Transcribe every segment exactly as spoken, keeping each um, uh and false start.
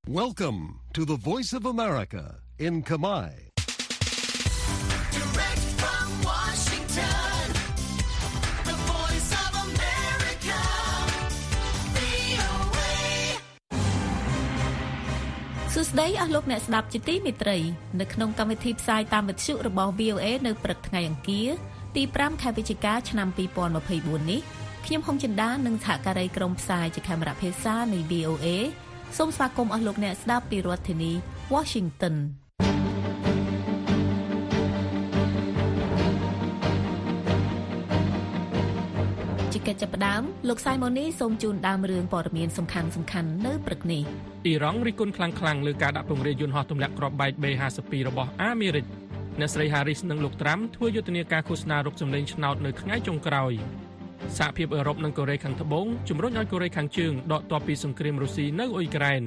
Welcome to the Voice of America in Kamai. Direct from Washington, the Voice of America, វី អូ เอសួស្តីអស់លោកអ្នកស្ដាប់ជាទីមេត្រីនៅក្នុងកម្មវិធីផ្សាយតាមវិទ្យុរបស់ វី អូ เอ នៅព្រឹកថ្ងៃអង្គារទីប្រាំខែវិច្ឆិកាឆ្នាំ ពីរពាន់ម្ភៃបួន នេះខ្ញុំហុងចិន្តានិងសហការីក្រុមផ្សាយជាកាមេរ៉ាភាសានៃ វី អូ เอ សូមស្វាគមន៍អស់លោកអ្នកស្ដាប់ពីរដ្ឋធានី Washington ជាកិច្ចចាប់ផ្ដើមលោកសៃម៉ូនីសូមជូនដើមរឿងព័ត៌មានសំខាន់ៗនៅព្រឹកនេះអ៊ីរ៉ង់រិះគន់ខ្លាំងៗលើការដាក់ពង្រាយយន្តហោះទម្លាក់គ្រាប់បែក បេ ห้าสิบពីរ របស់អាមេរិកអ្នកស្រី Harris និងលោក Trump ធ្វើយុទ្ធនាការឃោសនារកសម្លេងឆ្នោតនៅថ្ងៃចុងក្រោយសហភាពអឺរ៉ុបនិងកូរ៉េខាងត្បូងជំរុញឲ្យកូរ៉េខាងជើងដកទ័ពពីសង្គ្រាមរុស្ស៊ីនៅអ៊ុយក្រែន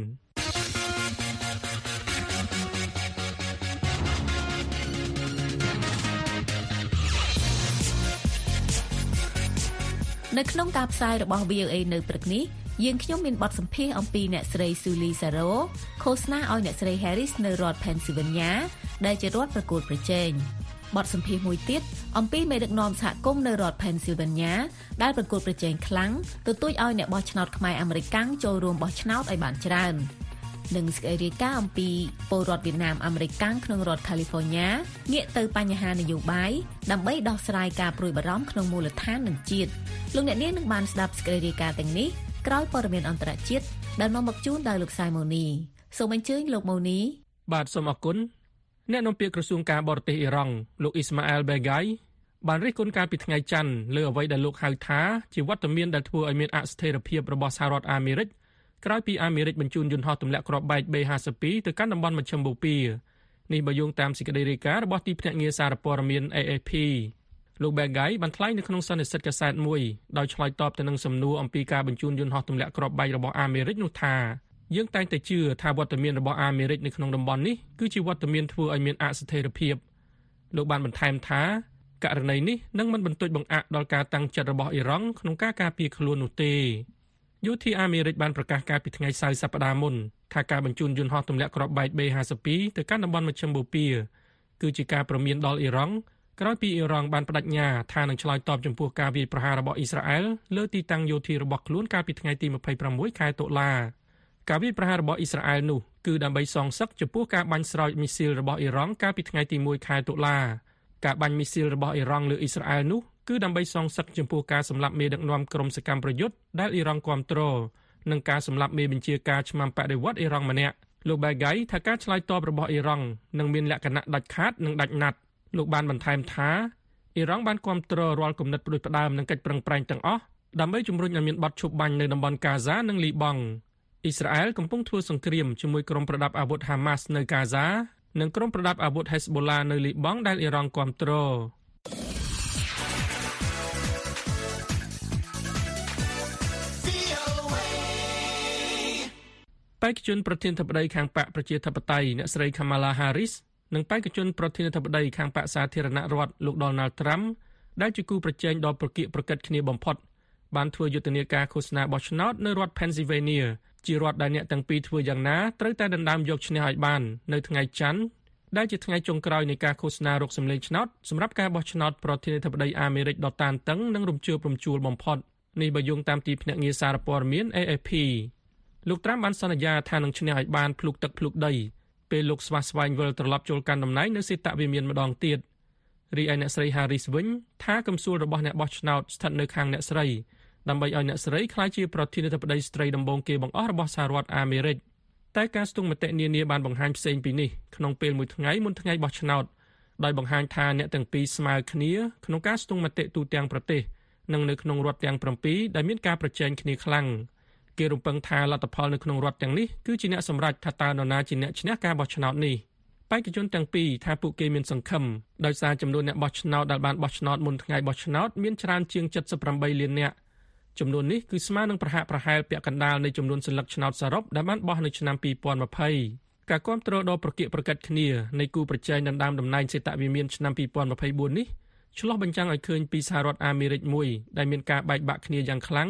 នៅក្នុងការផ្សាយរបស់ វី អូ เอ នៅព្រឹកនេះយើងខ្ញុំមានបទសម្ភាសន៍អំពីអ្នកស្រី Sulie Saro ឃោសនាឲ្យអ្នកស្រី Harris នៅរដ្ឋ Pennsylvania ដែលជារដ្ឋប្រកួតប្រជែងបទសម្ភាសន៍មួយទៀតអំពីមេដឹកនាំសហគមន៍នៅរដ្ឋ Pennsylvania ដែលប្រកួតប្រជែងខ្លាំងទទូចឲ្យអ្នកបោះឆ្នោតខ្មែរអាមេរិកចូលរួមបោះឆ្នោតឲ្យបានច្រើននិងសេចក្តីរាយការណ៍អំពីពលរដ្ឋវៀតណាមអាមេរិកក្នុងរដ្ឋ California ងាកទៅបញ្ហានយោបាយដើម្បីដោះស្រាយការព្រួយបារម្ភក្នុងមូលដ្ឋាននិងជាតិលោកអ្នកនាងនឹងបានស្ដាប់សេចក្តីរាយការណ៍ទាំងនេះក្រោយព័ត៌មានអន្តរជាតិដែលនាំមកជូនដោយលោកសៃម៉ូនីសូមអញ្ជើញលោកម៉ូនីបាទសូមអរគុណអ្នកនាំពាក្យក្រសួងការបរទេសអ៊ីរ៉ង់លោកអ៊ីស្ម៉ាអែល បេហ្គៃបានរិះគន់ការពីថ្ងៃច័ន្ទលើអ្វីដែលលោកហៅថាជាវត្តមានដែលធ្វើឲ្យមានអស្ថិរភាពរបស់សហរដ្ឋអាមេរិកក្រោយពីអាមេរិកបញ្ជូនយន្តហោះទម្លាក់គ្រាប់បែក បេ ห้าสิบពីរ ទៅកាន់តំបន់មជ្ឈិមបូព៌ានេះបើយោងតាមសេចក្តីរាយការណ៍របស់ទីភ្នាក់ងារសារព័ត៌មាន เอ เอฟ พี លោក បេហ្គៃបានថ្លែងនៅក្នុងសន្និសីទកាសែតមួយដោយឆ្លើយតបទៅនឹងសំណួរអំពីការបញ្ជូនយន្តហោះទម្លាក់គ្រាប់បែករបស់អាមេរិកនោះថាយើងតែងតែជឿថាវត្តមានរបស់អាមេរិកនៅក្នុងតំបន់នេះគឺជាវត្តមានធ្វើឲ្យមានអស្ថិរភាពលោកបានបន្ថែមថាករណីនេះនឹងមិនបន្ទុចបង្អាក់ដល់ការតាំងចិត្តរបស់អ៊ីរ៉ង់ក្នុងការការពារខ្លួននោះទេយោធាអាមេរិកបានប្រកាសកាលពីថ្ងៃសៅរ៍សប្តាហ៍មុនថាការបញ្ជូនយន្តហោះទម្លាក់គ្រាប់បែក បេ ห้าสิบពីរ ទៅកាន់តំបន់មជ្ឈិមបូព៌ាគឺជាការព្រមានដល់អ៊ីរ៉ង់ក្រោយពីអ៊ីរ៉ង់បានបដិញ្ញាថានឹងឆ្លើយតបចំពោះការវាយប្រហាររបស់អ៊ីស្រាអែលលើទីតាំងយោធារបស់ខ្លួនកាលពីថ្ងៃទីម្ភៃប្រាំមួយ ខែតុលាការវាយប្រហាររបស់អ៊ីស្រាអែលនោះគឺដើម្បីសងសឹកចំពោះការបាញ់ស្រោចមីស៊ីលរបស់អ៊ីរ៉ង់កាលពីថ្ងៃទីមួយ ខែតុលាការបាញ់មីស៊ីលរបស់អ៊ីរ៉ង់លើអ៊ីស្រាអែលនោះគឺដើម្បីសងសឹកចំពោះការសម្លាប់មេដឹកនាំក្រុមសកម្មប្រយុទ្ធដែលអ៊ីរ៉ង់គាំទ្រនិងការសម្លាប់មេបញ្ជាការឆ្មាំបដិវត្តន៍អ៊ីរ៉ង់ម្នាក់លោក បេហ្គៃថាការឆ្លើយតបរបស់អ៊ីរ៉ង់នឹងមានលក្ខណៈដាច់ខាតនិងដាច់ណាត់លោកបានបន្ថែមថាអ៊ីរ៉ង់បានគាំទ្ររាល់គំនិតផ្ដួចផ្ដើមនិងកិច្ចប្រឹងប្រែងទាំងអស់ដើម្បីជំរុញឲ្យមានបទឈប់បាញ់នៅតំបន់កាហ្សានិងលីបង់អ៊ីស្រាអែលកំពុងធ្វើសង្គ្រាមជាមួយក្រុមប្រដាប់អាវុធហាម៉ាស់នៅកាហ្សានិងក្រុមប្រដាប់អាវុធហេសបូឡានៅលីបង់ដែលអ៊ីរ៉ង់គាំទ្របេក្ខជនប្រធានាធិបតីខាងបកប្រជាធិបតេយ្យអ្នកស្រី Kamala Harris និងបេក្ខជនប្រធានាធិបតីខាងបកសាធារណរដ្ឋលោក Donald Trump ដែលជាគូប្រជែងដ៏ប្រកៀកប្រកិតគ្នាបំផុតបានធ្វើយុទ្ធនាការឃោសនាបោះឆ្នោតនៅរដ្ឋ Pennsylvania ជារដ្ឋដែលអ្នកទាំងពីរធ្វើយ៉ាងណាត្រូវតែដណ្ដើមយកឈ្នះឲ្យបាននៅថ្ងៃច័ន្ទដែលជាថ្ងៃចុងក្រោយនៃការឃោសនារកសម្លេងឆ្នោតសម្រាប់ការបោះឆ្នោតប្រធានាធិបតីអាមេរិកដ៏តានតឹងនិងរំជើបរំជួលបំផុតនេះបើយោងតាមទីភ្នាក់ងារសារព័ត៌មាន เอ เอฟ พี លោក Trump បានសន្យាថានឹងឈ្នះឲ្យបានភ្លុកទឹកភ្លុកដីពេលលោកស្វាស្វែងវិលត្រឡប់ចូលកាន់តំណែងនៅសេតវិមានម្ដងទៀតរីឯអ្នកស្រី Harris វិញថាកំសួលរបស់អ្នកបោះឆ្នោតស្ថិតនៅខាងអ្នកស្រីដើម្បីឲ្យអ្នកស្រីក្លាយជាប្រធានាធិបតីស្ត្រីដំបូងគេបង្អស់របស់សហរដ្ឋអាមេរិកតែការស្ទង់មតិនានាបានបង្ហាញផ្សេងពីនេះក្នុងពេលមួយថ្ងៃមុនថ្ងៃបោះឆ្នោតដោយបង្ហាញថាអ្នកទាំងពីរស្មើគ្នាក្នុងការស្ទង់មតិទូទាំងប្រទេសនិងនៅក្នុងរដ្ឋទាំងប្រាំពីរដែលមានការប្រជែងគ្នាខ្លាំងគេរំពឹងថាលទ្ធផលនៅក្នុងរដ្ឋទាំងនេះគឺជាអ្នកសម្រេចថាតើនរណាជាអ្នកឈ្នះការបោះឆ្នោតនេះបេក្ខជនទាំងពីរថាពួកគេមានសង្ឃឹមដោយសារចំនួនអ្នកបោះឆ្នោតដែលបានបោះឆ្នោតមុនថ្ងៃបោះឆ្នោតមានច្រើនជាងเจ็ดสิบแปดលាននាក់ចំនួននេះគឺស្មើនឹងប្រហាក់ប្រហែលពាក់កណ្ដាលនៃចំនួនសិលឹកឆ្នោតសរុបដែលបានបោះនៅឆ្នាំពីរពាន់ยี่สิบការគាំទ្រដ៏ប្រកៀកប្រកិតគ្នានៃគូប្រជែងដណ្ដើមតំណែងសេតវិមានឆ្នាំពីរពាន់ยี่สิบสี่នេះឆ្លុះបញ្ចាំងឲ្យឃើញពីសហរដ្ឋអាមេរិកមួយដែលមានការបែកបាក់គ្នាយ៉ាងខ្លាំង រ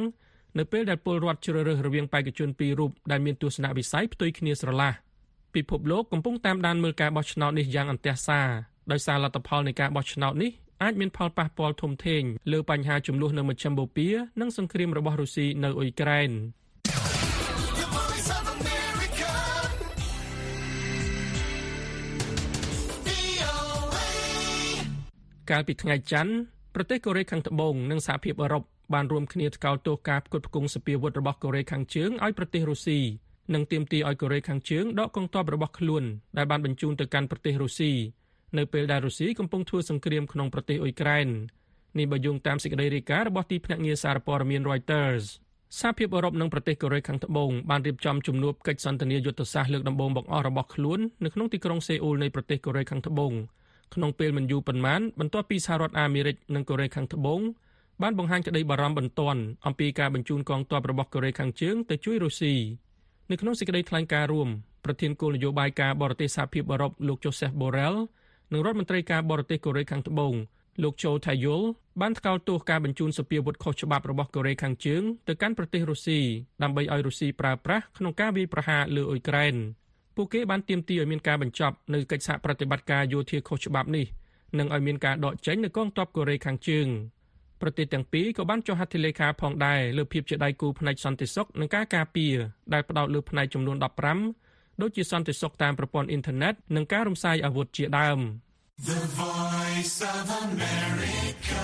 នៅពេលដែលពលរដ្ឋជ្រើសរើសរវាងបេក្ខជនពីររូបដែលមានទស្សនវិស័យផ្ទុយគ្នាស្រឡះពិភពលោកកំពុងតាមដានមើលការបោះឆ្នោតនេះយ៉ាងអន្ទះសារដោយសារលទ្ធផលនៃការបោះឆ្នោតនេះអាចមានផលប៉ះពាល់ធំធេងលើបញ្ហាជម្លោះនៅមជ្ឈិមបូព៌ានិងសង្គ្រាមរបស់រុស្ស៊ីនៅអ៊ុយក្រែនកាលពីថ្ងៃច័ន្ទប្រទេសកូរ៉េខាងត្បូងនិងសហភាពអឺរ៉ុបបានរួមគ្នាថ្កោលទោសការផ្គត់ផ្គង់សពាវុធរបស់កូរ៉េខាងជើងឲ្យប្រទេសរុស្ស៊ីនិងទាមទារឲ្យកូរ៉េខាងជើងដកកងទ័ពរបស់ខ្លួនដែលបានបញ្ជូនទៅកាន់ប្រទេសរុស្ស៊ីនៅពេលដែលរុស្ស៊ីកំពុងធ្វើសង្គ្រាមក្នុងប្រទេសអ៊ុយក្រែននេះបើយោងតាមសេចក្តីរាយការណ៍របស់ទីភ្នាក់ងារសារព័ត៌មាន Reuters សហភាពអឺរ៉ុបនិងប្រទេសកូរ៉េខាងត្បូងបានរៀបចំជំនួបកិច្ចសន្ទនាយុទ្ធសាស្ត្រលើកដំបូងបង្អស់របស់ខ្លួននៅក្នុងទីក្រុងសេអ៊ូលនៃប្រទេសកូរ៉េខាងត្បូងក្នុងពេលមិនយូរប៉ុន្មានបន្ទាប់ពីសហរដ្ឋអាមេរិកនិងកូរ៉េខាងត្បូងបានបង្ហាញក្តីបារម្ភបន្ទាន់អំពីការបញ្ជូនកងទ័ពរបស់កូរ៉េខាងជើងទៅជួយរុស្ស៊ីនៅក្នុងសេចក្តីថ្លែងការណ៍រួមប្រធានគោលនយោបាយការបរទេសសហភាពអឺរ៉ុបលោក Joseph Borrell និងរដ្ឋមន្ត្រីការបរទេសកូរ៉េខាងត្បូងលោក Cho Tae-yul បានថ្កោលទោសការបញ្ជូនសពាវុធខុសច្បាប់របស់កូរ៉េខាងជើងទៅកាន់ប្រទេសរុស្ស៊ីដើម្បីឲ្យរុស្ស៊ីប្រើប្រាស់ក្នុងការវាយប្រហារលើអ៊ុយក្រែនពួកគេបានទាមទារឲ្យមានការបញ្ចប់នៅកិច្ចសហប្រតិបត្តិការយោធាខុសច្បាប់នេះនិងឲ្យមានការដកចេញនូវកងទ័ពកូរ៉េខាងជើងប្រទេសទាំងពីរក៏បានចុះហត្ថលេខាផងដែរលើភាពជាដៃគូផ្នែកសន្តិសុខនិងការការពារដែលផ្ដោតលើផ្នែកចំនួនដប់ប្រាំដូចជាសន្តិសុខតាមប្រព័ន្ធអ៊ីនធឺណិតនិងការរំសាយអាវុធជាដើម The Voice of America.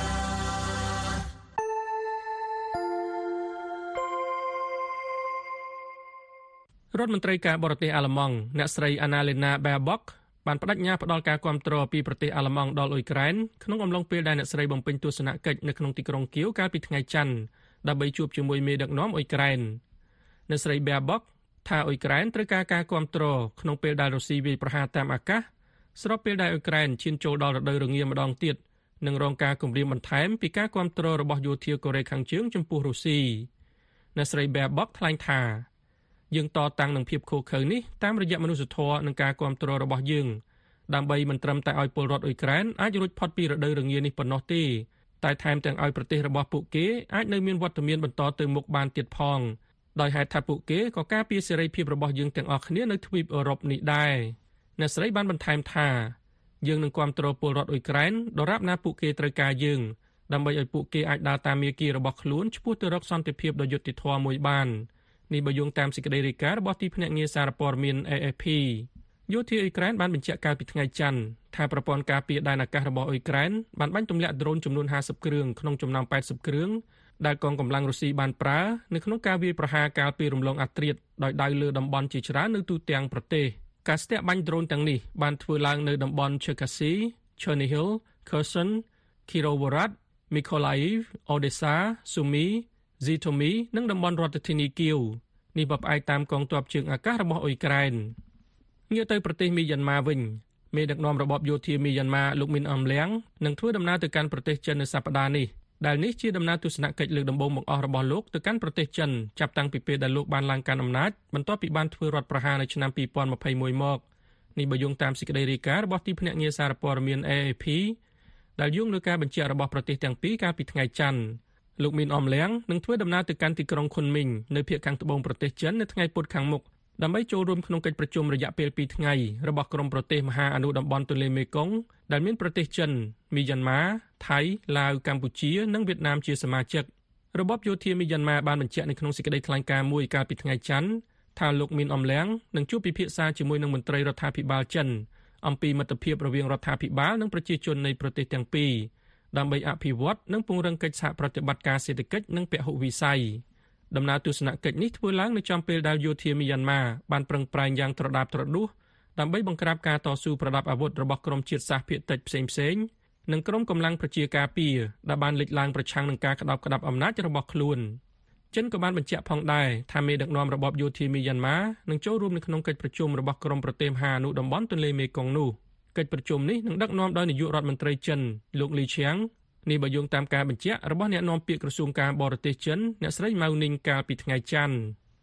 រដ្ឋមន្ត្រីការបរទេសអាល្លឺម៉ង់អ្នកស្រី Annalena Baerbock បានបដិញ្ញាផ្ដល់ការគាំទ្រពីប្រទេសអាល្លឺម៉ង់ដល់អ៊ុយក្រែនក្នុងអំឡុងពេលដែលអ្នកស្រីបំពេញទស្សនកិច្ចនៅក្នុងទីក្រុងគៀវកាលពីថ្ងៃច័ន្ទដើម្បីជួបជាមួយមេដឹកនាំអ៊ុយក្រែនអ្នកស្រី Baerbock ថាអ៊ុយក្រែនត្រូវការការគាំទ្រក្នុងពេលដែលរុស្ស៊ីវាយប្រហារតាមអាកាសស្របពេលដែលអ៊ុយក្រែនឈានចូលដល់រដូវរងាម្ដងទៀតនិងរងការគំរាមបន្ថែមពីការគាំទ្ររបស់យោធាកូរ៉េខាងជើងចំពោះរុស្ស៊ីអ្នកស្រី Baerbock ថ្លែងថាយើងតតាំងនឹងភាពឃោរឃៅនេះតាមរយៈមនុស្សធម៌និងការគាំទ្ររបស់យើងដើម្បីមិនត្រឹមតែឲ្យពលរដ្ឋអ៊ុយក្រែនអាចរួចផុតពីរដូវរងានេះប៉ុណ្ណោះទេតែថែមទាំងឲ្យប្រទេសរបស់ពួកគេអាចនៅមានវត្តមានបន្តទៅមុខបានទៀតផងដោយហេតុថាពួកគេក៏ការពារសេរីភាពរបស់យើងទាំងអស់គ្នានៅទ្វីបអឺរ៉ុបនេះដែរអ្នកស្រីបានបន្ថែមថាយើងនឹងគាំទ្រពលរដ្ឋអ៊ុយក្រែនដរាបណាពួកគេត្រូវការយើងដើម្បីឲ្យពួកគេអាចដើរតាមមាគ៌ារបស់ខ្លួនឆ្ពោះទៅរកសន្តិភាពដ៏យុត្តិធម៌មួយបាននេះបើយោងតាមសេចក្តីរាយការណ៍របស់ទីភ្នាក់ងារសារព័ត៌មាន A F P យោធាអ៊ុយក្រែនបានបញ្ជាក់កាលពីថ្ងៃច័ន្ទថាប្រព័ន្ធការពារដែនអាកាសរបស់អ៊ុយក្រែនបានបាញ់ទម្លាក់ដ្រូនចំនួនห้าสิบគ្រឿងក្នុងចំណោមแปดสิบគ្រឿងដែលកងកម្លាំងរុស្ស៊ីបានប្រើនៅក្នុងការវាយប្រហារកាលពីរំលងអាត្រាតដោយដៅលើតំបន់ជាច្រើននៅទូទាំងប្រទេសការស្ទាក់បាញ់ដ្រូនទាំងនេះបានធ្វើឡើងនៅតំបន់ Cherkasy, Chernihiv, Kherson, Kirovohrad, Mykolaiv, Odessa, Sumy, Zhytomyr និងតំបន់រដ្ឋធានីគៀវនេះបើផ្អែកតាមកងទ័ពជើងអាកាសរបស់អ៊ុយក្រែនងាកទៅប្រទេសមីយ៉ាន់ម៉ាវិញមេដឹកនាំរបបយោធាមីយ៉ាន់ម៉ាលោកមីនអមលៀងនឹងធ្វើដំណើរទៅកាន់ប្រទេសចិននៅសប្តាហ៍នេះដែលនេះជាដំណើរទស្សនកិច្ចលើកដំបូងបង្អស់របស់លោកទៅកាន់ប្រទេសចិនចាប់តាំងពីពេលដែលលោកបានឡើងកាន់អំណាចបន្ទាប់ពីបានធ្វើរដ្ឋប្រហារនៅឆ្នាំពីរពាន់ម្ភៃមួយមកនេះបើយោងតាមសេចក្តីរាយការណ៍របស់ទីភ្នាក់ងារសារព័ត៌មាន A F P ដែលយោងលើការបញ្ជាក់របស់ប្រទេសទាំងពីរកាលពីថ្ងៃច័ន្ទលោកមីនអមលៀងនឹងធ្វើដំណើរទៅកាន់ទីក្រុងខុនមីងនៅភាគខាងត្បូងប្រទេសចិននៅថ្ងៃពុធខាងមុខដើម្បីចូលរួមក្នុងកិច្ចប្រជុំរយៈពេលពីរថ្ងៃរបស់ក្រុមប្រទេសមហាអនុតំបន់ទន្លេមេគង្គដែលមានប្រទេសចិនមីយ៉ាន់ម៉ាថៃឡាវកម្ពុជានិងវៀតណាមជាសមាជិករបបយោធាមីយ៉ាន់ម៉ាបានបញ្ជាក់នៅក្នុងសេចក្តីថ្លែងការណ៍មួយកាលពីថ្ងៃច័ន្ទថាលោកមីនអមលៀងនឹងជួបពិភាក្សាជាមួយនឹងមន្ត្រីរដ្ឋាភិបាលចិនអំពីមិត្តភាពរវាងរដ្ឋាភិបាលនិងប្រជាជននៃប្រទេសទាំងពីរដើម្បីអភិវឌ្ឍនិងពង្រឹងកិច្ចសហប្រតិបត្តិការសេដ្ឋកិច្ចនិងពហុវិស័យដំណើរទស្សនកិច្ចនេះធ្វើឡើងនៅចំពេលដែលយោធាមីយ៉ាន់ម៉ាបានប្រឹងប្រែងយ៉ាងត្រដាបត្រដួសដើម្បីបង្ក្រាបការតស៊ូប្រដាប់អាវុធរបស់ក្រុមជាតិសាសន៍ភាគតិចផ្សេងៗនិងក្រុមកម្លាំងប្រជាការពារដែលបានលេចឡើងប្រឆាំងនឹងការក្តាប់ក្តាប់អំណាចរបស់ខ្លួនចិនក៏បានបញ្ជាក់ផងដែរថាមេដឹកនាំរបបយោធាមីយ៉ាន់ម៉ានឹងចូលរួមនៅក្នុងកិច្ចប្រជុំរបស់ក្រុមប្រទេសមហាអនុតំបន់ទន្លេមេគង្គនោះកិច្ចប្រជុំនេះនឹងដឹកនាំដោយនាយករដ្ឋមន្ត្រីចិនលោកលីឈៀងនេះបើយោងតាមការបញ្ជាក់របស់អ្នកនាំពាក្យក្រសួងការបរទេសចិនអ្នកស្រីម៉ៅនីងកាលពីថ្ងៃច័ន្ទ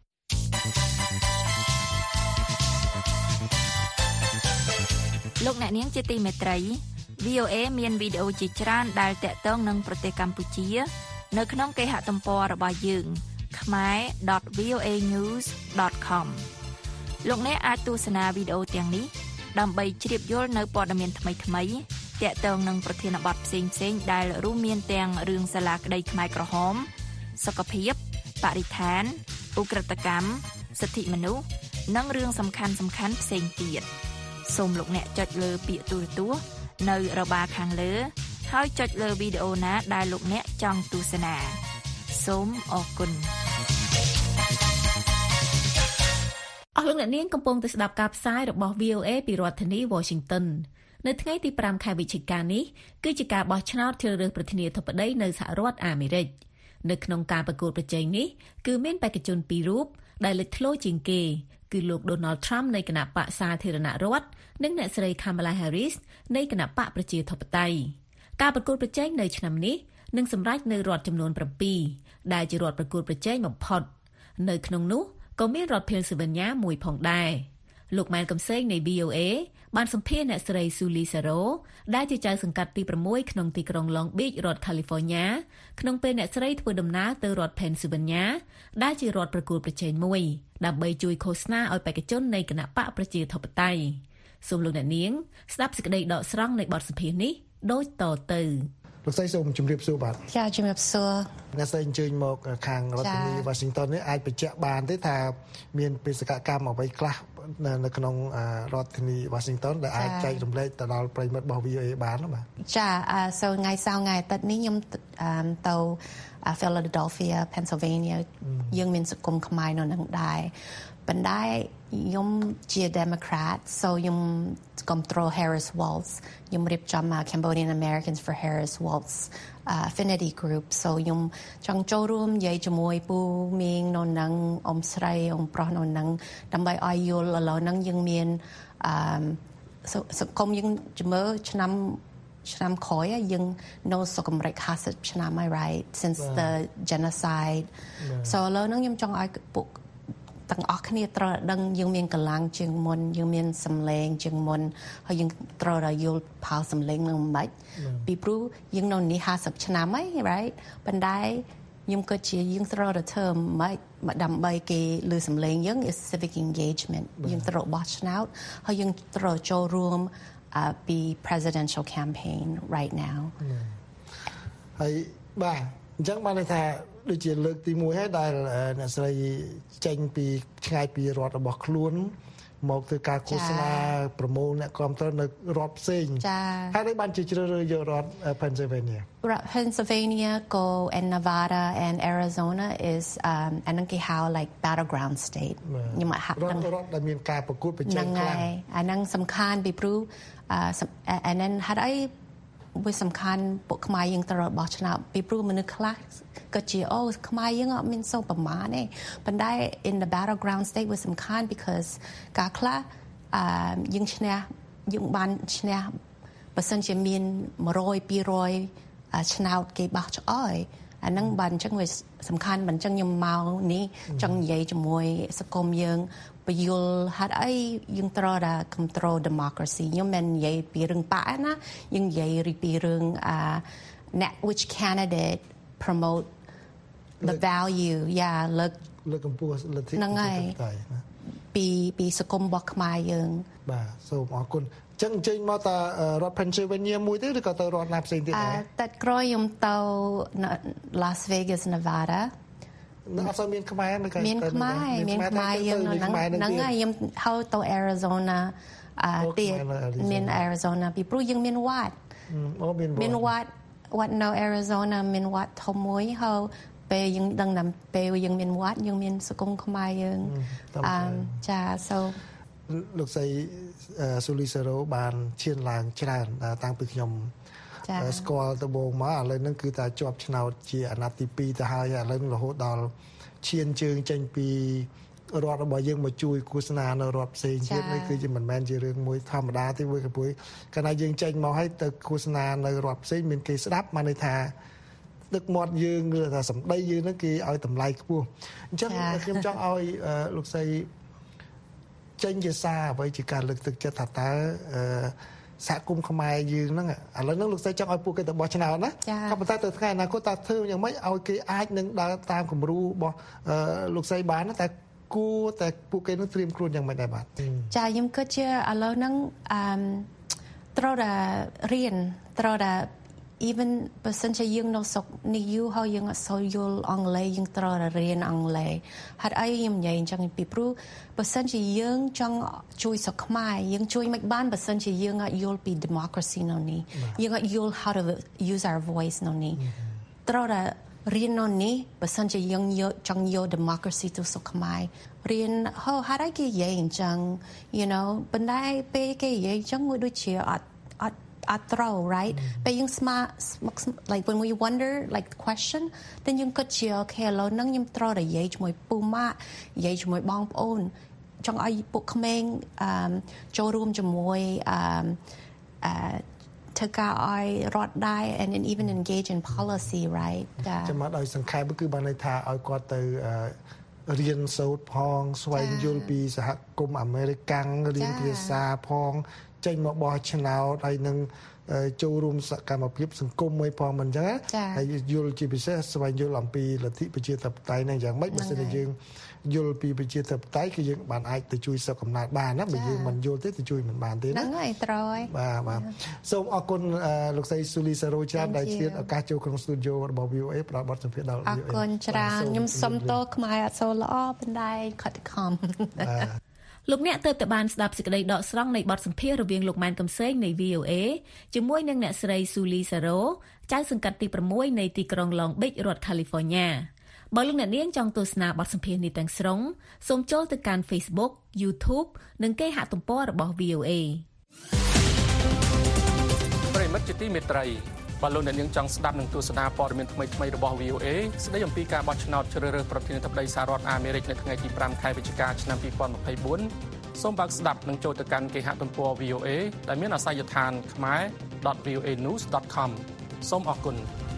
លោកអ្នកនាងជាទីមេត្រី V O A មានវីដេអូជាច្រើនដែលតាក់ទងនឹងប្រទេសកម្ពុជានៅក្នុងគេហទំព័ររបស់យើងខែរ ដត វី អូ เอ นิวส์ ដត คอม លោកអ្នកអាចទស្សនាវីដេអូទាំងនេះដើម្បីជ្រាបយល់នៅព័ត៌មានថ្មីៗទាក់ទងនឹងប្រធានបទផ្សេងៗដែលរួមមានទាំងរឿងសាលាក្តីខ្មែរក្រហមសុខភាពបរិស្ថានឧក្រិដ្ឋកម្មសិទ្ធិមនុស្សនិងរឿងសំខាន់ៗផ្សេងទៀតសូមលោកអ្នកចុចលើពាក្យទូរទស្សន៍នៅរបារខាងលើហើយចុចលើវីដេអូណាដែលលោកអ្នកចង់ទស្សនាសូមអរគុណអស់លោកអ្នកនាងកំពុងតែស្ដាប់ការផ្សាយរបស់ វី អូ เอ ពីរដ្ឋធានី Washington នៅថ្ងៃទីប្រាំខែវិច្ឆិកានេះគឺជាការបោះឆ្នោតជ្រើសរើសប្រធានាធិបតីនៅសហរដ្ឋអាមេរិកនៅក្នុងការប្រកួតប្រជែងនេះគឺមានបេក្ខជនពីររូបដែលលេចធ្លោជាងគេគឺលោក Donald Trump នៃគណៈបកសាធារណរដ្ឋនិងអ្នកស្រី Kamala Harris នៃគណៈបកប្រជាធិបតេយ្យការប្រកួតប្រជែងនៅឆ្នាំនេះនឹងសម្រេចនៅរដ្ឋចំនួន7ដែលជារដ្ឋប្រកួតប្រជែងបំផុតនៅក្នុងនោះក៏មានរដ្ឋ Pennsylvania មួយផងដែរលោកម៉ែនកំសែងនៃ វី អូ เอ បានសម្ភាសន៍អ្នកស្រី Sulie Saro ដែលជាចៅសង្កាត់ទី6ក្នុងទីក្រុង Long Beach រដ្ឋ California ក្នុងពេលអ្នកស្រីធ្វើដំណើរទៅរដ្ឋ Pennsylvania ដែលជារដ្ឋប្រកួតប្រជែងមួយដើម្បីជួយឃោសនាឲ្យបេក្ខជននៃគណៈបកប្រជាធិបតេយ្យសូមលោកអ្នកនាងស្ដាប់សេចក្តីដកស្រង់នៃបទសម្ភាសន៍នេះដូចតទៅលោកស្រីសូមជម្រាបសួរបាទចាជំរាបសួរអ្នកស្រីអញ្ជើញមកខាងរដ្ឋធានី Washington នេះអាចបញ្ជាក់បានទេថាមានបេសកកម្មអ្វីខ្លះនៅក្នុងរដ្ឋធានី Washington ដែលអាចចែករំលែកទៅដល់ប្រិយមិត្តរបស់ វី អូ เอ បានបាទចាសូមថ្ងៃសៅរ៍ថ្ងៃអាទិត្យនេះខ្ញុំទៅ Philadelphia Pennsylvania យើងមានសង្គមខ្មែរនៅនឹងដែរប៉ុន្តែខ្ញុំជា Democrat so ខ្ញុំគ្រប់គ្រង Harris Walz ខ្ញុំរៀបចំ Cambodian Americans for Harris Walz uh, affinity group so ខ្ញុំចង់ចូលរួមនិយាយជាមួយពូមីងនៅនឹងអ៊ំស្រីអ៊ំប្រុសនៅនឹងដើម្បីឲ្យយល់ឥឡូវហ្នឹងយើងមានអឺសង្គមយើងជំរឿឆ្នាំឆ្នាំក្រោយយើងនៅសកលរិកห้าสิบឆ្នាំហើយ right since the genocide so ឥឡូវហ្នឹងខ្ញុំចង់ឲ្យពួកទាំងអស់គ្នាត្រូវដឹងយើងមានកម្លាំងជាងមុនយើងមានសម្លេងជាងមុនហើយយើងត្រូវតែយល់ផលសម្លេងនឹងមិនពីព្រោះយើងនៅនេះห้าสิบឆ្នាំហើយ right ប៉ុន្តែខ្ញុំក៏ជាយើងត្រូវតែធ្វើមិនដើម្បីគេលើសម្លេងយើង is civic engagement យើងត្រូវបោះឆ្នោតហើយយើងត្រូវចូលរួមពី presidential campaign right now ហើយបាទអញ្ចឹងបានន័យថាដូចជាលើកទីមួយហើយដែលអ្នកស្រីចេញពីឆ្ងាយពីរដ្ឋរបស់ខ្លួនមកធ្វើការឃោសនាប្រមូលអ្នកគាំទ្រនៅរដ្ឋផ្សេងចា៎ហើយបានជាជ្រើសរើសយករដ្ឋ Pennsylvania រដ្ឋ Pennsylvania ក៏ and Nevada and Arizona is um អានឹងគេហៅ like battleground state ខ្ញុំអត់ហាក់ដឹងរដ្ឋដែលមានការប្រកួតប្រជែងខ្លាំងអានឹងសំខាន់ពីព្រោះអានឹងហេតុអីវាសំខាន់ពួកខ្មែរយើងត្រូវបោះឆ្នោតពីព្រោះមនុស្សខ្លះក៏ជាអូខ្មែរយើងអត់មានសូវប្រមាណទេប៉ុន្តែ in the battleground state វាសំខាន់ because ការខ្លះអឺយើងឈ្នះយើងបានឈ្នះបើសិនជាមានone hundred two hundredឆ្នោតគេបោះឆ្អើយអាហ្នឹងបានអញ្ចឹងវាសំខាន់មិនអញ្ចឹងខ្ញុំមកនេះចង់និយាយជាមួយសង្គមយើងពយល់ហេតុអីយើងត្រូវតែ control democracy ខ្ញុំមិននិយាយពីរឿងបកណាយើងនិយាយពីរឿងអា which candidate promote the value យ៉ាលើកលើកកម្ពស់លទ្ធិហ្នឹងហើយពីពីសង្គមរបស់ខ្មែរយើងបាទសូមអរគុណចឹងចេញមកតារដ្ឋ Pennsylvania មួយទេឬក៏ទៅរដ្ឋណាផ្សេងទៀតដែរតែក្រោយខ្ញុំទៅ Las Vegas Nevada នៅអត់សូវមានខ្មែរនៅមានខ្មែរមានខ្មែរយើងនៅហ្នឹងហ្នឹងហើយខ្ញុំហៅទៅ Arizona អឺទៀតមាន Arizona ពីព្រោះយើងមានវត្តអូមានវត្តវត្តនៅ Arizona មានវត្តធំមួយហើយពេលយើងដឹងថាពេលយើងមានវត្តយើងមានសង្គមខ្មែរយើងអឺចា so លោកស្រី Sulie Saro បានឈានឡើងច្រើនតាំងពីខ្ញុំស្គាល់ដំបូងមកឥឡូវហ្នឹងគឺតែជាប់ឆ្នោតជាអាណត្តិទីពីរទៅហើយឥឡូវរហូតដល់ឈានជើងចេញពីរដ្ឋរបស់យើងមកជួយឃោសនានៅរដ្ឋផ្សេងទៀតនេះគឺជាមិនមែនជារឿងមួយធម្មតាទេមួយក្ពួយកាលណាយើងចេញមកហើយទៅឃោសនានៅរដ្ឋផ្សេងមានគេស្ដាប់បានន័យថាទឹកមាត់យើងឬថាសម្ដីយើងហ្នឹងគេឲ្យតម្លៃខ្ពស់អញ្ចឹងខ្ញុំចង់ឲ្យលោកស្រីចេញជាសារអ្វីជាការលើកទឹកចិត្តថាតើសហគមន៍ខ្មែរយើងហ្នឹងឥឡូវហ្នឹងលោកស្រីចង់ឲ្យពួកគេទៅបោះឆ្នោតណាក៏ប៉ុន្តែទៅថ្ងៃអនាគតតើធ្វើយ៉ាងម៉េចឲ្យគេអាចនឹងដើរតាមគំរូរបស់លោកស្រីបានតែគួរតែពួកគេនឹងត្រៀមខ្លួនយ៉ាងម៉េចដែរបាទចាខ្ញុំគិតជាឥឡូវហ្នឹងអឺត្រូវតែរៀនត្រូវតែ even បើសិនជាយើងនៅស្រុកនេះយូរហើយយើងអត់សូវយល់អង់គ្លេសយើងត្រូវតែរៀនអង់គ្លេសហេតុអីខ្ញុំនិយាយអញ្ចឹងពីព្រោះបើសិនជាយើងចង់ជួយស្រុកខ្មែរយើងជួយមិនបានបើសិនជាយើងអត់យល់ពី democracy នៅនេះយើងអត់យល់ how to use our voice នៅនេះត្រូវតែរៀននៅនេះបើសិនជាយើងចង់យក democracy ទៅស្រុកខ្មែររៀនហៅហេតុអីគេនិយាយអញ្ចឹង you know បណ្ដៃពេលគេនិយាយអញ្ចឹងមួយដូចជាអត់អត់I throw right but you smart like when we wonder like the question then you could chill okay ឥឡូវហ្នឹងខ្ញុំត្រូវតែនិយាយជាមួយពូម៉ាក់និយាយជាមួយបងប្អូនចង់ឲ្យពួកក្មេងអឺចូលរួមជាមួយអឺអឺធ្វើការឲ្យរដ្ឋដែរ and even engage in policy right ចាំមកឲ្យសង្ខេបគឺបានន័យថាឲ្យគាត់ទៅរៀនសូត្រផងស្វែងយល់ពីសហគមន៍អាមេរិករៀនភាសាផងចេញមកបោះឆ្នោតហើយនឹងចូលរួមសកម្មភាពសង្គមមួយផងមិនអញ្ចឹងហើយយល់ជាពិសេសស្វែងយល់អំពីលទ្ធិប្រជាធិបតេយ្យនឹងយ៉ាងម៉េចបើសិនជាយើងយល់ពីប្រជាធិបតេយ្យគឺយើងបានអាចទៅជួយស្រុកកំណើតបានណាបើយើងមិនយល់ទេទៅជួយមិនបានទេណាហ្នឹងហើយត្រូវហើយបាទបាទសូមអរគុណលោកស្រីស៊ូលីសារ៉ូច្រើនដែលឆ្លៀតឱកាសចូលក្នុងស្ទូឌីយោរបស់ វី អូ អេ ផ្ដល់បទសម្ភាសន៍ដល់ វី អូ អេអរគុណច្រើនខ្ញុំសុំទោសខ្មែរអត់សូវល្អប៉ុន្តែខិតខំលោកអ្នកទើបតែបានស្ដាប់សេចក្តីដកស្រង់នៃបទសម្ភាសន៍រវាងលោកម៉ែនកំសែងនៃ វី អូ អេ ជាមួយនឹងអ្នកស្រីស៊ូលីសារ៉ូចៅសង្កាត់ទី៦នៃទីក្រុង Long Beach រដ្ឋ California បើលោកអ្នកនាងចង់ទស្សនាបទសម្ភាសន៍នេះទាំងស្រុងសូមចូលទៅកាន់ Facebook, YouTube និងគេហទំព័ររបស់ វី អូ អេប្រិមិត្តជាទីមេត្រីបើលោកអ្នកនាងចង់ស្ដាប់និងទស្សនាព័ត៌មានថ្មីៗរបស់ វី អូ អេ ស្ដីអំពីការបោះឆ្នោតជ្រើសរើសប្រធានាធិបតីសហរដ្ឋអាមេរិកនៅថ្ងៃទី5ខែវិច្ឆិកាឆ្នាំ2024សូមបើកស្ដាប់និងចូលទៅកាន់គេហទំព័រ វី អូ អេ ដែលមានអាសយដ្ឋាន khmer dot v o a news dot com សូមអរគុណ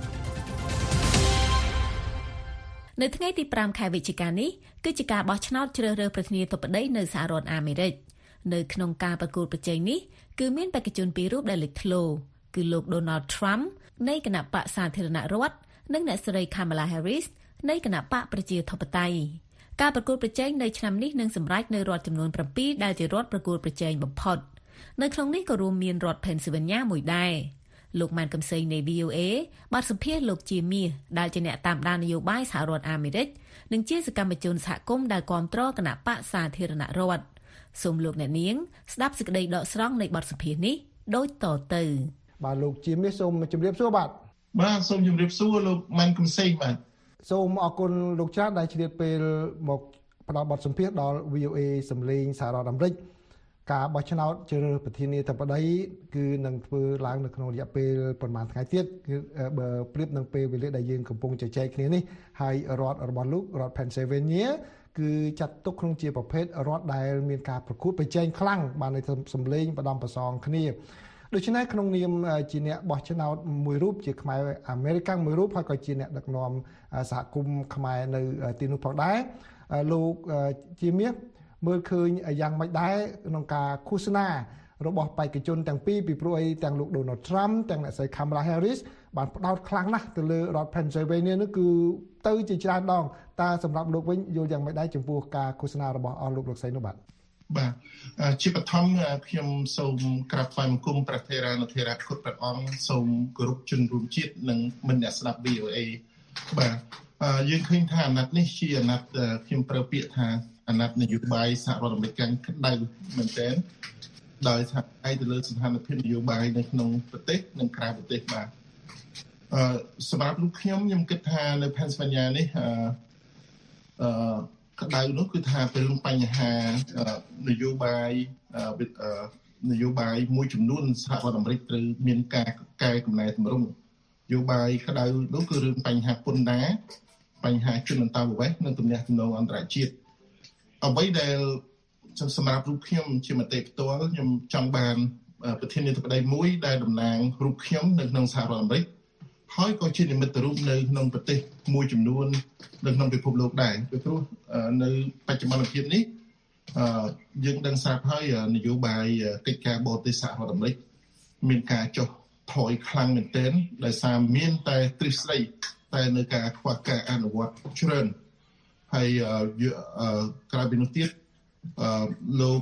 នៅថ្ងៃទី5ខែវិច្ឆិកានេះគឺជាការបោះឆ្នោតជ្រើសរើសប្រធានាធិបតីនៅសហរដ្ឋអាមេរិកនៅក្នុងការប្រកួតប្រជែងនេះគឺមានបេក្ខជនពីររូបដែលលេចធ្លោគឺលោក Donald Trump នៃគណៈបកសាធារណរដ្ឋនិងអ្នកស្រី Kamala Harris នៃគណៈបកប្រជាធិបតេយ្យការប្រកួតប្រជែងនៅឆ្នាំនេះនឹងសម្រេចនៅរដ្ឋចំនួន7ដែលជារដ្ឋប្រកួតប្រជែងបំផុតនៅក្នុងនេះក៏រួមមានរដ្ឋ Pennsylvania មួយដែរលោកម៉ែនកំសែងនៃ វី អូ អេ បានសម្ភាសន៍លោកជាមាសដែលជាអ្នកតាមដាននយោបាយសហរដ្ឋអាមេរិកនិងជាសកម្មជនសហគមន៍ដែលគាំទ្រគណៈបកសាធារណរដ្ឋសូមលោកអ្នកនាងស្ដាប់សេចក្តីដកស្រង់នៃបទសម្ភាសន៍នេះដូចតទៅបាទលោកជាមាសសូមជម្រាបសួរបាទបាទសូមជម្រាបសួរលោកម៉ែនកំសែងបាទសូមអរគុណលោកច្រើនដែលឆ្លៀតពេលមកផ្ដល់បទសម្ភាសន៍ដល់ វី អូ អេ សំឡេងសហរដ្ឋអាមេរិកការបោះឆ្នោតជ្រើសរើសប្រធានាធិបតីគឺនឹងធ្វើឡើងនៅក្នុងរយៈពេលប្រហែលថ្ងៃទៀតគឺបើប្រៀបនឹងពេលវេលាដែលយើងកំពុងជជែកគ្នានេះហើយរដ្ឋរបស់លោករដ្ឋ Pennsylvania គឺចាត់ទុកក្នុងជាប្រភេទរដ្ឋដែលមានការប្រកួតប្រជែងខ្លាំងបាននៅសម្លេងបដំប្រសងគ្នាដូច្នេះក្នុងនាមជាអ្នកបោះឆ្នោតមួយរូបជាខ្មែរអាមេរិកមួយរូបហើយក៏ជាអ្នកដឹកនាំសហគមន៍ខ្មែរនៅទីនោះផងដែរលោកជាមាសមើលឃើញយ៉ាងម៉េចដែរក្នុងការឃោសនារបស់បេក្ខជនទាំងពីរពីព្រោះអីទាំងលោក Donald Trump ទាំងអ្នកស្រី Kamala Harris បានផ្ដោតខ្លាំងណាស់ទៅលើរដ្ឋ Pennsylvania នោះគឺទៅជាច្រើនដងតើសម្រាប់លោកវិញយល់យ៉ាងម៉េចដែរចំពោះការឃោសនារបស់អស់លោកលោកស្រីនោះបាទបាទជាបឋមខ្ញុំសូមក្រាបថ្វាយបង្គំព្រះថេរានុថេរៈគ្រប់ព្រះអង្គសូមគោរពជនរួមជាតិនិងមិត្តអ្នកស្ដាប់ វី អូ អេ បាទយើងឃើញថាអាណត្តិនេះជាអាណត្តិខ្ញុំប្រើពាក្យថាអាណត្តិនយោបាយសហរដ្ឋអាមេរិកក្តៅមែនទែនដោយថាឯទៅលើស្ថានភាពនយោបាយនៅក្នុងប្រទេសនិងក្រៅប្រទេសបាទអឺសម្រាប់លោកខ្ញុំខ្ញុំគិតថានៅ Pennsylvania នេះអឺអឺក្តៅនោះគឺថាเป็นបញ្ហានយោបាយនយោបាយមួយចំនួនសហរដ្ឋអាមេរិកត្រូវមានការកែកំណែតម្រង់នយោបាយក្តៅនោះគឺរឿងបញ្ហាពន្ធដារបញ្ហាជនអន្តោប្រវេសន៍និងទំនាក់ទំនងអន្តរជាតិអ្វីដែលសម្រាប់រូបខ្ញុំជាមតិផ្ទាល់ខ្ញុំចង់បានប្រធានាធិបតីមួយដែលតំណាងរូបខ្ញុំនៅក្នុងសហរដ្ឋអាមេរិកហើយក៏ជានិមិត្តរូបនៅក្នុងប្រទេសមួយចំនួននៅក្នុងពិភពលោកដែរពីព្រោះនៅបច្ចុប្បន្នភាពនេះយើងដឹងស្រាប់ហើយនយោបាយកិច្ចការបរទេសសហរដ្ឋអាមេរិកមានការចុះថយខ្លាំងមែនទែនដោយសារមានតែទ្រឹស្ដីតែនៅការខ្វះការអនុវត្តច្រើនហើយក្រៅពីនោះទៀតលោក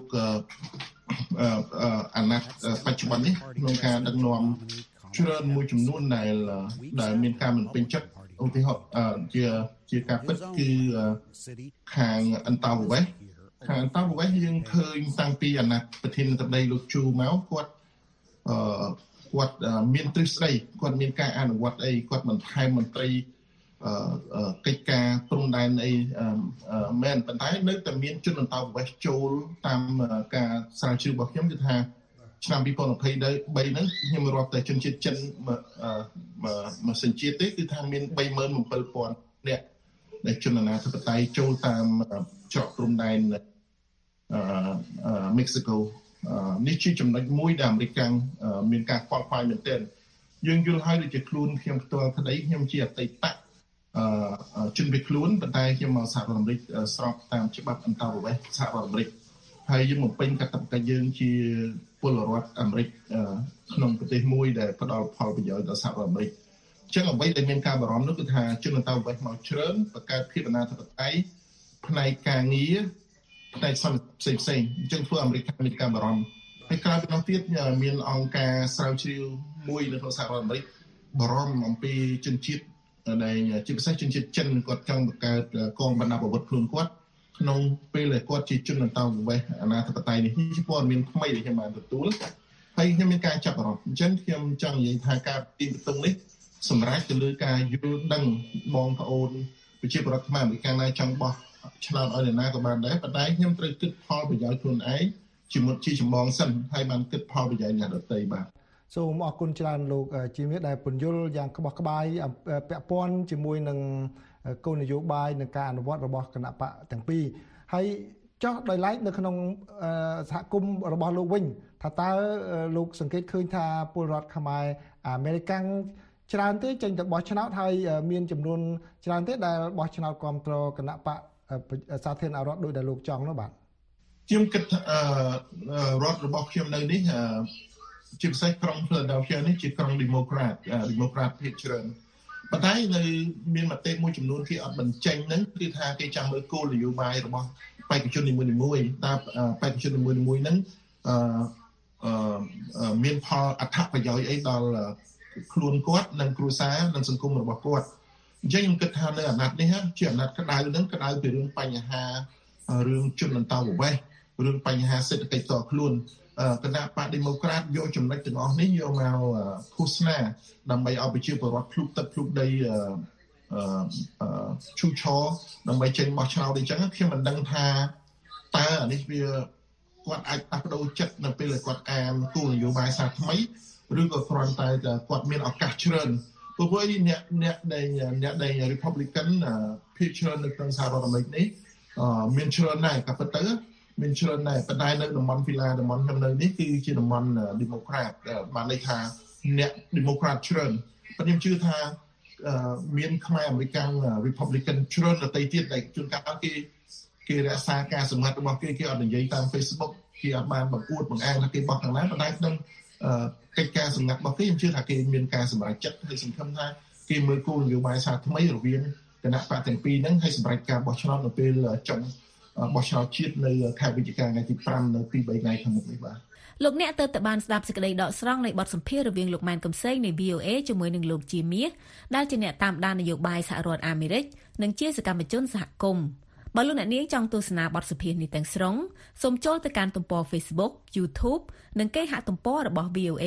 អាណត្តិបច្ចុប្បន្ននេះក្នុងការដឹកនាំច្រើនមួយចំនួនដែលដែលមានការមិនពេញចិត្តឧទាហរណ៍ជាជាការពិតគឺខាងអន្តរវេសខាងអន្តរវេសយើងឃើញតាំងពីអាណត្តិប្រធានាធិបតីលោកជូមកគាត់អឺគាត់មានទ្រឹស្ដីគាត់មានការអនុវត្តអីគាត់បន្ថែមមន្ត្រីកិច្ចការព្រំដែនអីមែនប៉ុន្តែនៅតែមានជនអន្តោប្រវេសន៍ចូលតាមការស្រាវជ្រាវរបស់ខ្ញុំគឺថាឆ្នាំពីរពាន់ยี่สิบสามហ្នឹងខ្ញុំរាប់តែជនជាតិចិនមួយសញ្ជាតិទេគឺថាមាន 三万七千 នាក់ដែលជនអាណាធិបតេយ្យចូលតាមច្រកព្រំដែនអឺមិចស៊ីកូនេះជាចំណុចមួយដែលអាមេរិកមានការខ្វល់ខ្វាយមែនទែនយើងយល់ហើយដូចជាខ្លួនខ្ញុំផ្ទាល់ក្តីខ្ញុំជាអតីតអឺជនភៀសខ្លួនប៉ុន្តែខ្ញុំមកសហរដ្ឋអាមេរិកស្របតាមច្បាប់អន្តរប្រវេសន៍សហរដ្ឋអាមេរិកហើយយើងបំពេញកាតព្វកិច្ចយើងជាពលរដ្ឋអាមេរិកក្នុងប្រទេសមួយដែលផ្ដល់ផលប្រយោជន៍ដល់សហរដ្ឋអាមេរិកអញ្ចឹងអ្វីដែលមានការបារម្ភនោះគឺថាជនអន្តរប្រវេសន៍មកច្រើនបង្កើតភាពអនាធិបតេយ្យផ្នែកការងារផ្នែកសន្តិសុខផ្សេងៗអញ្ចឹងធ្វើអាមេរិកមានការបារម្ភហើយក្រៅពីនោះទៀតមានអង្គការស្រាវជ្រាវមួយនៅក្នុងសហរដ្ឋអាមេរិកបារម្ភអំពីជនជាតិដែលជាពិសេសជនជាតិចិនគាត់ចង់បង្កើតកងបណ្ដាអាវុធខ្លួនគាត់ក្នុងពេលដែលគាត់ជាជនអន្តោប្រវេសន៍អាណាធិបតេយ្យនេះជាព័ត៌មានថ្មីដែលខ្ញុំបានទទួលហើយខ្ញុំមានការចាប់អារម្មណ៍អញ្ចឹងខ្ញុំចង់និយាយថាការទីបន្ទុកនេះសម្រាប់ទៅលើការយល់ដឹងបងប្អូនប្រជាពលរដ្ឋខ្មែរអាមេរិកណាចង់បោះឆ្នោតឲ្យអ្នកណាក៏បានដែរប៉ុន្តែខ្ញុំត្រូវគិតផលប្រយោជន៍ខ្លួនឯងជាមុតជាចម្បងសិនហើយបានគិតផលប្រយោជន៍អ្នកដទៃបាទសូមអរគុណច្រើនលោកជាមាសដែលពន្យល់យ៉ាងក្បោះក្បាយពាក់ព័ន្ធជាមួយនឹងគោលនយោបាយនិងការអនុវត្តរបស់គណៈបកទាំងពីរហើយចោះដោយឡែកនៅក្នុងសហគមន៍របស់លោកវិញថាតើលោកសង្កេតឃើញថាពលរដ្ឋខ្មែរអាមេរិកច្រើនទេចេញទៅបោះឆ្នោតហើយមានចំនួនច្រើនទេដែលបោះឆ្នោតគ្រប់គ្រងគណៈបកសាធារណរដ្ឋដោយដែលលោកចង់នោះបាទខ្ញុំគិតថារដ្ឋរបស់ខ្ញុំនៅនេះជាពិសេសក្រុង Philadelphia នេះជាក្រុង Democrat Democrat ភាគច្រើនប៉ុន្តែនៅមានមតិមួយចំនួនគេអត់បញ្ចេញហ្នឹងគឺថាគេចាំមើលគោលនយោបាយរបស់បេក្ខជននីមួយៗតើបេក្ខជននីមួយៗហ្នឹងអឺមានផលអត្ថប្រយោជន៍អីដល់ខ្លួនគាត់និងគ្រួសារនិងសង្គមរបស់គាត់អញ្ចឹងខ្ញុំគិតថានៅអាណត្តិនេះជាអាណត្តិក្តៅហ្នឹងក្តៅពីរឿងបញ្ហារឿងជនអន្តោប្រវេសន៍រឿងបញ្ហាសេដ្ឋកិច្ចតខ្លួនគណៈបក Democrat យកចំណុចទាំងអស់នេះយកមកឃោសនាដើម្បីឲ្យប្រជាពលរដ្ឋភ្លុកទឹកភ្លុកដីអឺឈូឆរដើម្បីចេញបោះឆ្នោតអីចឹងខ្ញុំមិនដឹងថាតើអានេះវាគាត់អាចផ្លាស់ប្ដូរចិត្តនៅពេលដែលគាត់អានគោលនយោបាយសាថ្មីឬក៏គ្រាន់តែគាត់មានឱកាសច្រើនព្រោះពួកអ្នកអ្នកដែលអ្នកដែល Republican ភាគច្រើននៅក្នុងសហរដ្ឋអាមេរិកនេះមានច្រើនណាស់ក៏ប៉ុន្តែមានច្រើនដែរប៉ុន្តែនៅតំបន់ Villa តំបន់ខ្ញុំនៅនេះគឺជាតំបន់ Democrat បានន័យថាអ្នក Democrat ច្រើនប៉ុន្តែខ្ញុំជឿថាមានខ្មែរអាមេរិក Republican ច្រើនដទៃទៀតដែលជួនកាលគេគេរក្សាការសម្ងាត់របស់គេគេអត់និយាយតាម Facebook គេអត់បានបង្អួតបង្អាងថាគេបោះខាងណាប៉ុន្តែក្នុងកិច្ចការសម្ងាត់របស់គេខ្ញុំជឿថាគេមានការសម្រេចចិត្តហើយសង្ឃឹមថាគេមើលគោលនយោបាយសាថ្មីរវាងគណៈបកទាំងពីរហ្នឹងហើយសម្រេចការបោះឆ្នោតនៅពេលចុងបោះឆ្នោតជាតិនៅខែវិច្ឆិកាថ្ងៃទីfiveនៅពីរបីថ្ងៃខាងមុខនេះបាទលោកអ្នកទៅតែបានស្ដាប់សេចក្តីដកស្រង់នៃបទសម្ភាសន៍រវាងលោកម៉ែនកំសែងនៃ V O A ជាមួយនឹងលោកជាមាសដែលជាអ្នកតាមដាននយោបាយសហរដ្ឋអាមេរិកនិងជាសកម្មជនសហគមន៍បើលោកអ្នកនាងចង់ទស្សនាបទសម្ភាសន៍នេះទាំងស្រុងសូមចូលទៅកាន់ទំព័រ Facebook, YouTube និងគេហទំព័ររបស់ V O A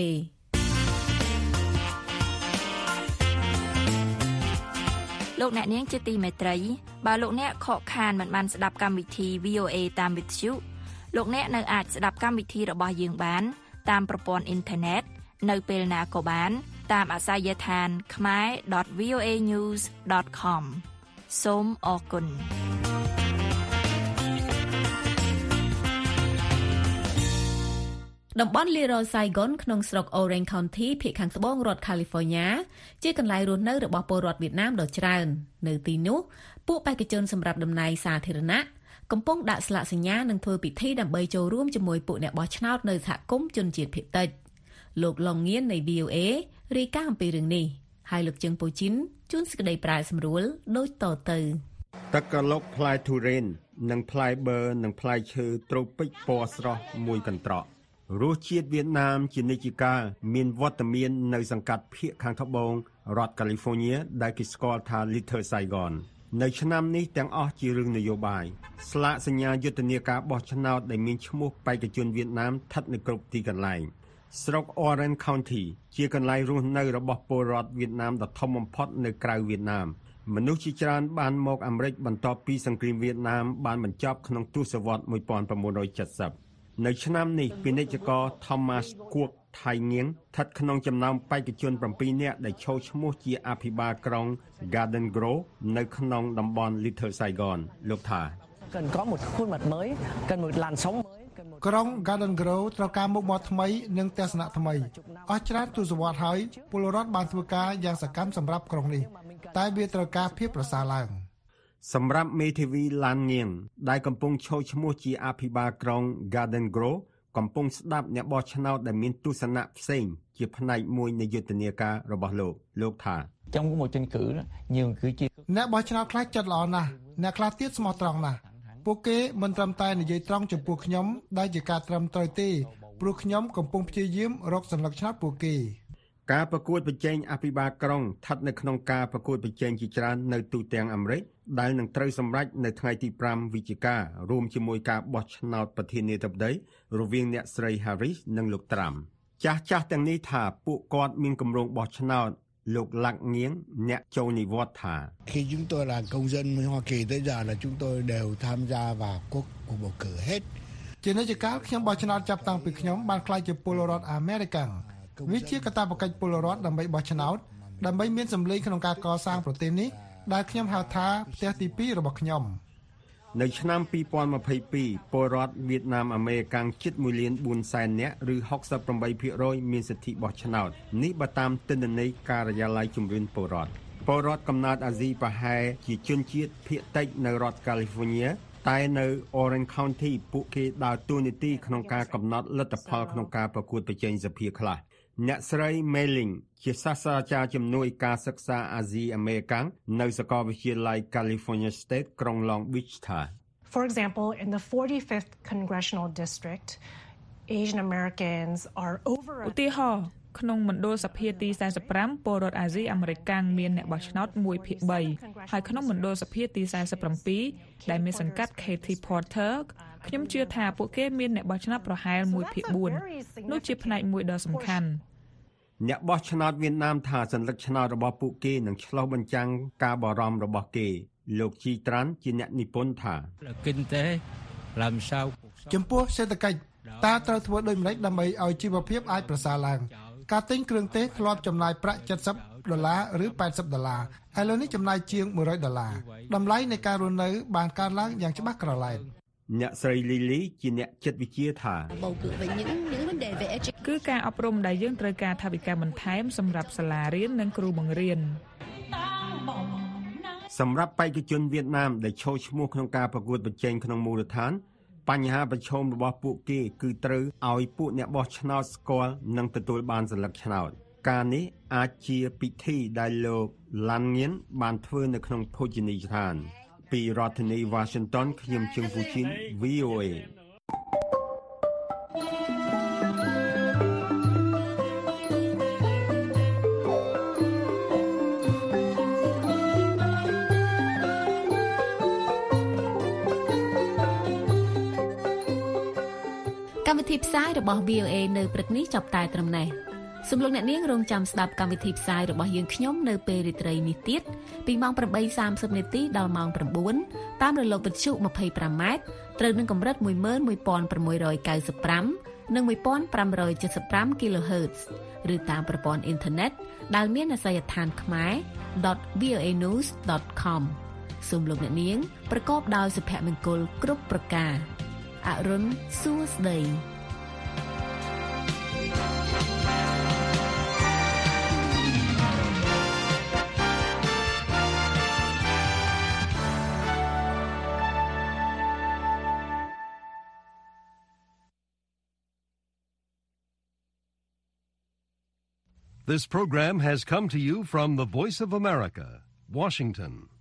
លោកអ្នកនាងជាទីមេត្រីបើលោកអ្នកខកខានមិនបានស្ដាប់កម្មវិធី V O A តាមវិទ្យុលោកអ្នកនៅអាចស្ដាប់កម្មវិធីរបស់យើងបានតាមប្រព័ន្ធអ៊ីនធឺណិតនៅពេលណាក៏បានតាមអាសយដ្ឋាន khmer dot v o a news dot com សូមអរគុណតំបន់ Little Saigon ក្នុងស្រុក Orange County ភាគខាងត្បូងរដ្ឋ California ជាកន្លែងរស់នៅរបស់ពលរដ្ឋវៀតណាមដ៏ច្រើននៅទីនោះពួកបេក្ខជនសម្រាប់តំណែងសាធារណៈកំពុងដាក់ស្លាកសញ្ញានិងធ្វើពិធីដើម្បីចូលរួមជាមួយពួកអ្នកបោះឆ្នោតនៅសហគមន៍ជនជាតិភាគតិចលោកឡុងងៀននៃ วี โอ เอ រាយការណ៍អំពីរឿងនេះហើយលោកជឹងប៉ូជីនជួនសេចក្តីប្រាយសម្រួលដូចតទៅទឹកកឡុកផ្លែទុរេននិងផ្លែបឺរនិងផ្លែឈើត្រូពិកពណ៌ស្រស់មួយកន្ត្រករសជាតិវៀតណាមជានិច្ចកាលមានវត្តមាននៅសង្កាត់ភាគខាងត្បូងរដ្ឋ California ដែលគេស្គាល់ថា Little Saigon នៅឆ្នាំនេះទាំងអស់ជារឿងនយោបាយស្លាកសញ្ញាយុទ្ធនាការបោះឆ្នោតដែលមានឈ្មោះបេក្ខជនវៀតណាមស្ថិតនៅគ្រប់ទីកន្លែងស្រុក Orange County ជាកន្លែងរស់នៅរបស់ពលរដ្ឋវៀតណាមដ៏ធំបំផុតនៅក្រៅវៀតណាមមនុស្សជាច្រើនបានមកអាមេរិកបន្ទាប់ពីសង្គ្រាមវៀតណាមបានបញ្ចប់ក្នុងទសវត្សរ៍nineteen seventyនៅឆ្នាំនេះពាណិជ្ជករ Thomas Cook ថៃងៀងស្ថិតក្នុងចំណោមបេក្ខជនsevenនាក់ដែលចូលឈ្មោះជាអភិបាលក្រុង Garden Grove នៅក្នុងតំបន់ Little Saigon លោកថា cần có một khuôn mặt mới cần một làn sóng mới ក្រុង Garden Grove ត្រូវការមុខមាត់ថ្មីនិងទស្សនៈថ្មីអស់ច្រើនទសវត្សរ៍ហើយពលរដ្ឋបានធ្វើការយ៉ាងសកម្មសម្រាប់ក្រុងនេះតែវាត្រូវការភាពប្រសើរឡើងសម្រាប់មេធាវីឡានងៀងដែលកំពុងឈរឈ្មោះជាអភិបាលក្រុង Garden Grove កំពុងស្ដាប់អ្នកបោះឆ្នោតដែលមានទស្សនៈផ្សេងជាផ្នែកមួយនៃយុទ្ធនាការរបស់លោកលោកថា trong một tranh cử nhiều cử tri អ្នកបោះឆ្នោតខ្លះចិត្តល្អណាស់អ្នកខ្លះទៀតស្មោះត្រង់ណាស់ពួកគេមិនត្រឹមតែនិយាយត្រង់ចំពោះខ្ញុំដែលជាការត្រឹមត្រូវទេព្រោះខ្ញុំកំពុងព្យាយាមរកសញ្ញាឆ្នោតពួកគេការប្រកួតប្រជែងអភិបាលក្រុងស្ថិតនៅក្នុងការប្រកួតប្រជែងជាច្រើននៅទូទាំងអាមេរិកដែលនឹងត្រូវសម្រេចនៅថ្ងៃទីfiveវិច្ឆិការួមជាមួយការបោះឆ្នោតប្រធានាធិបតីរវាងអ្នកស្រី Harris និងលោក Trump ចាស់ចាស់ទាំងនេះថាពួកគាត់មានគម្រោងបោះឆ្នោតលោកឡាក់ងៀងអ្នកចូលនិវត្តន៍ថា Khi chúng tôi là công dân Hoa Kỳ tới giờ là chúng tôi đều tham gia vào cuộc cuộc bầu cử hết ជានិច្ចកាលខ្ញុំបោះឆ្នោតចាប់តាំងពីខ្ញុំបានក្លាយជាពលរដ្ឋអាមេរិកវាជាកាតព្វកិច្ចពលរដ្ឋដើម្បីបោះឆ្នោតដើម្បីមានសម្លេងក្នុងការកសាងប្រទេសនេះដែលខ្ញុំហៅថាផ្ទះទីtwoរបស់ខ្ញុំនៅឆ្នាំtwenty twenty-twoពលរដ្ឋវៀតណាមអាមេរិកាំងជិតoneលានfourសែននាក់ឬsixty-eight percentមានសិទ្ធិបោះឆ្នោតនេះបើតាមទិន្នន័យការិយាល័យជំរឿនពលរដ្ឋពលរដ្ឋកំណើតអាស៊ីប្រហែលជាជនជាតិភាគតិចនៅរដ្ឋ California តែនៅ Orange County ពួកគេដើរតួនាទីក្នុងការកំណត់លទ្ធផលក្នុងការប្រកួតប្រជែងសភាខ្លះអ្នកស្រី Mailing ជាសាស្ត្រាចារ្យជំនួយការសិក្សាអាស៊ីអាមេរិកាំងនៅសាកលវិទ្យាល័យ California State ក្រុង Long Beach ថា For example, in the forty-fifth congressional district, Asian Americans are over ឧទាហរណ៍ក្នុងមណ្ឌលសភាទីforty-fiveពលរដ្ឋអាស៊ីអាមេរិកាំងមានអ្នកបោះឆ្នោតoneភាគthreeហើយក្នុងមណ្ឌលសភាទីforty-sevenដែលមានសង្កាត់ Katie Porter ខ្ញុំជឿថាពួកគេមានអ្នកបោះឆ្នោតប្រហែលoneភាគfourនោះជាផ្នែកមួយដ៏សំខាន់អ្នកបោះឆ្នោតវៀតណាមថាសញ្ញាឆ្នោតរបស់ពួកគេនឹងឆ្លុះបញ្ចាំងការបារម្ភរបស់គេលោកជីត្រាន់ជាអ្នកនិពន្ធថាចំពោះសេដ្ឋកិច្ចតើត្រូវធ្វើដូចម្តេចដើម្បីឲ្យជីវភាពអាចប្រសើរឡើងការទិញគ្រឿងទេសធ្លាប់ចំណាយប្រាក់seventyដុល្លារឬeightyដុល្លារឥឡូវនេះចំណាយជាងone hundredដុល្លារតម្លៃនៃការរស់នៅបានកើនឡើងយ៉ាងច្បាស់ក្រឡែតអ្នកស្រី Lily ជាអ្នកចិត្តវិទ្យាថាគឺការអប់រំដែលយើងត្រូវការថវិកាបន្ថែមសម្រាប់សាលារៀននិងគ្រូបង្រៀនសម្រាប់បេក្ខជនវៀតណាមដែលចូលឈ្មោះក្នុងការប្រកួតប្រជែងក្នុងមូលដ្ឋានបញ្ហាប្រឈមរបស់ពួកគេគឺត្រូវឲ្យពួកអ្នកបោះឆ្នោតស្គាល់និងទទួលបានសញ្ញាឆ្នោតការនេះអាចជាពិធីដែលលោកឡាន់ងៀនបានធ្វើនៅក្នុងភោជនីយដ្ឋានពីរដ្ឋធានី Washington ខ្ញុំជឹងហ្វូជីន V O A កម្មវិធីផ្សាយរបស់ V O A នៅព្រឹកនេះចាប់តែត្រឹមនេះសូមលោកអ្នកនាងរងចាំស្ដាប់កម្មវិធីផ្សាយរបស់យើងខ្ញុំនៅពេលរាត្រីនេះទៀតពីម៉ោងeight thirtyនាទីដល់ម៉ោងnineតាមរលកវិទ្យុtwenty-fiveម៉ែត្រត្រូវនឹងកម្រិតone one six ninety-fiveនិងfifteen seventy-five គីឡូហឺតซ์ ឬតាមប្រព័ន្ធអ៊ីនធឺណិតដែលមានអាសយដ្ឋាន ខ្មែរ v o a news dot com សូមលោកអ្នកនាងប្រកបដោយសុភមង្គលគ្រប់ប្រការអរុនសួស្តី This program has come to you from the Voice of America, Washington.